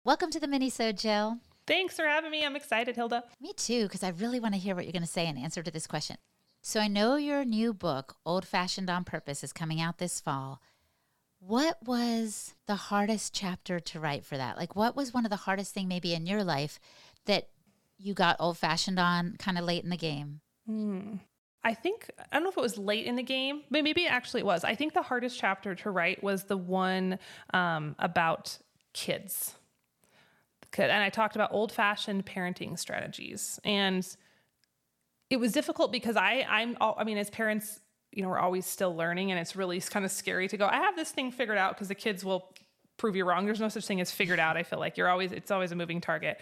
Welcome to the Minisode, Jill. Thanks for having me. I'm excited, Hilda. Me too, because I really want to hear what you're going to say in answer to this question. So I know your new book, Old Fashioned on Purpose, is coming out this fall. What was the hardest chapter to write for that? Like, what was one of the hardest thing maybe in your life that you got old-fashioned on kind of late in the game? I don't know if it was late in the game, but maybe actually it was. I think the hardest chapter to write was the one about kids. And I talked about old-fashioned parenting strategies. And it was difficult because as parents, we're always still learning, and it's really kind of scary to go, I have this thing figured out, because the kids will prove you wrong. There's no such thing as figured out. I feel like it's always a moving target.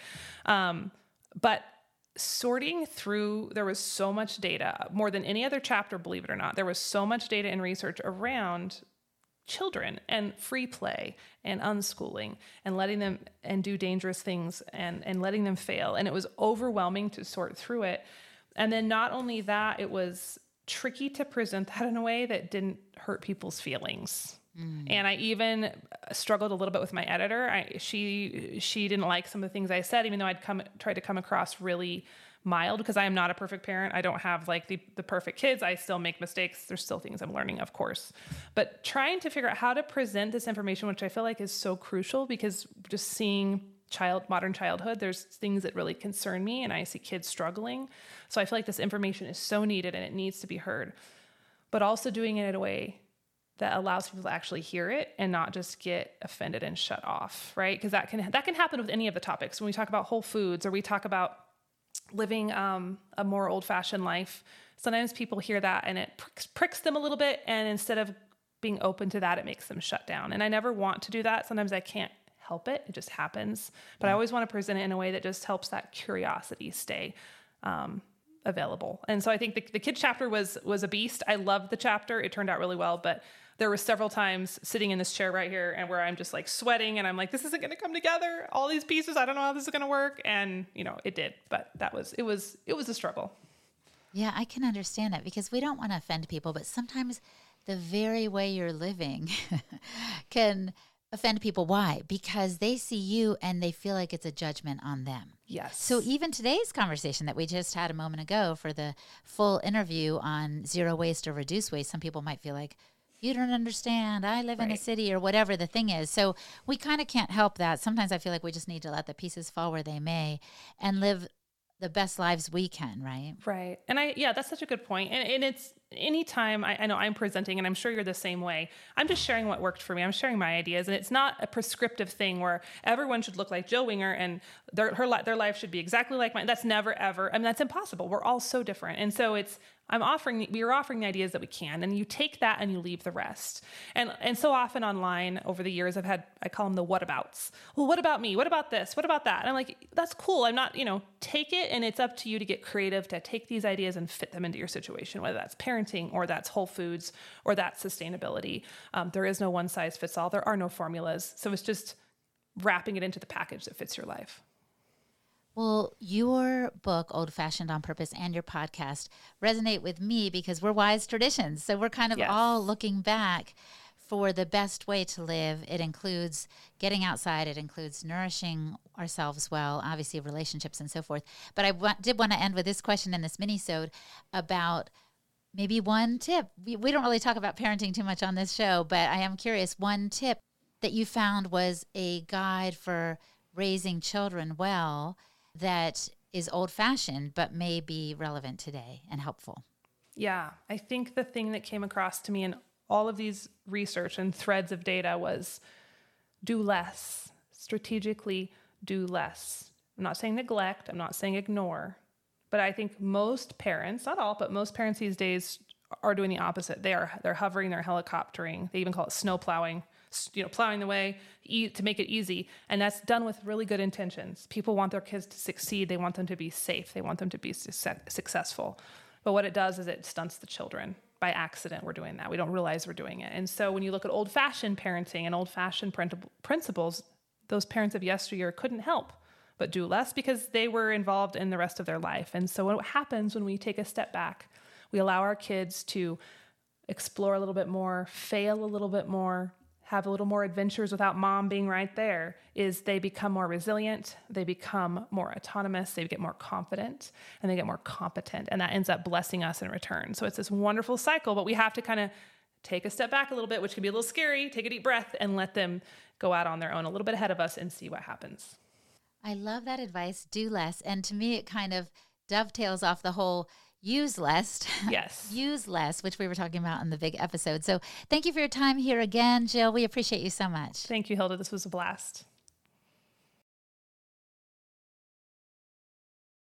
But sorting through, there was so much data, more than any other chapter, believe it or not. There was so much data and research around children and free play and unschooling and letting them and do dangerous things and letting them fail. And it was overwhelming to sort through it. And then not only that, it was tricky to present that in a way that didn't hurt people's feelings. And I even struggled a little bit with my editor. She didn't like some of the things I said, even though I'd tried to come across really mild, because I am not a perfect parent. I don't have like the perfect kids. I still make mistakes. There's still things I'm learning, of course. But trying to figure out how to present this information, which I feel like is so crucial, because just seeing modern childhood, there's things that really concern me, and I see kids struggling. So I feel like this information is so needed and it needs to be heard, but also doing it in a way that allows people to actually hear it and not just get offended and shut off, right? Because that can happen with any of the topics. When we talk about whole foods, or we talk about living a more old-fashioned life, sometimes people hear that and it pricks them a little bit, and instead of being open to that, it makes them shut down. And I never want to do that. Sometimes I can't help it. It just happens. But I always want to present it in a way that just helps that curiosity stay available. And so I think the kids chapter was a beast. I loved the chapter. It turned out really well, but there were several times sitting in this chair right here and where I'm just like sweating and I'm like, this isn't going to come together. All these pieces, I don't know how this is going to work. And it did, but it was a struggle. Yeah, I can understand that, because we don't want to offend people, but sometimes the very way you're living can offend people. Why? Because they see you and they feel like it's a judgment on them. Yes. So even today's conversation that we just had a moment ago, for the full interview on zero waste or reduce waste, some people might feel like, you don't understand, I live in a city, or whatever the thing is. So we kind of can't help that. Sometimes I feel like we just need to let the pieces fall where they may and live the best lives we can, right? Right. And that's such a good point. And it's anytime I know I'm presenting, and I'm sure you're the same way, I'm just sharing what worked for me. I'm sharing my ideas, and it's not a prescriptive thing where everyone should look like Jill Winger and their life should be exactly like mine. That's never, ever. I mean, that's impossible. We're all so different. And so we are offering the ideas that we can, and you take that and you leave the rest. And so often online over the years, I call them the whatabouts. Well, what about me? What about this? What about that? And I'm like, that's cool. I'm not, take it, and it's up to you to get creative, to take these ideas and fit them into your situation, whether that's parenting or that's whole foods or that's sustainability. There is no one size fits all. There are no formulas. So it's just wrapping it into the package that fits your life. Well, your book, Old Fashioned on Purpose, and your podcast resonate with me because we're wise traditions. So we're kind of all looking back for the best way to live. It includes getting outside. It includes nourishing ourselves well, obviously relationships and so forth. But I did want to end with this question in this mini-sode about maybe one tip. We don't really talk about parenting too much on this show, but I am curious, one tip that you found was a guide for raising children well that is old-fashioned but may be relevant today and helpful. Yeah, I think the thing that came across to me in all of these research and threads of data was do less. Strategically do less. I'm not saying neglect. I'm not saying ignore. But I think most parents, not all, but most parents these days are doing the opposite. They're hovering, they're helicoptering. They even call it snow plowing. Plowing the way to make it easy. And that's done with really good intentions. People want their kids to succeed. They want them to be safe. They want them to be successful. But what it does is it stunts the children. By accident, we're doing that. We don't realize we're doing it. And so when you look at old-fashioned parenting and old-fashioned principles, those parents of yesteryear couldn't help but do less because they were involved in the rest of their life. And so what happens when we take a step back, we allow our kids to explore a little bit more, fail a little bit more, have a little more adventures without mom being right there, is they become more resilient, they become more autonomous, they get more confident, and they get more competent. And that ends up blessing us in return. So it's this wonderful cycle, but we have to kind of take a step back a little bit, which can be a little scary, take a deep breath and let them go out on their own a little bit ahead of us and see what happens. I love that advice, do less. And to me, it kind of dovetails off the whole use less. Yes. Use less, which we were talking about in the big episode. So thank you for your time here again, Jill. We appreciate you so much. Thank you, Hilda. This was a blast.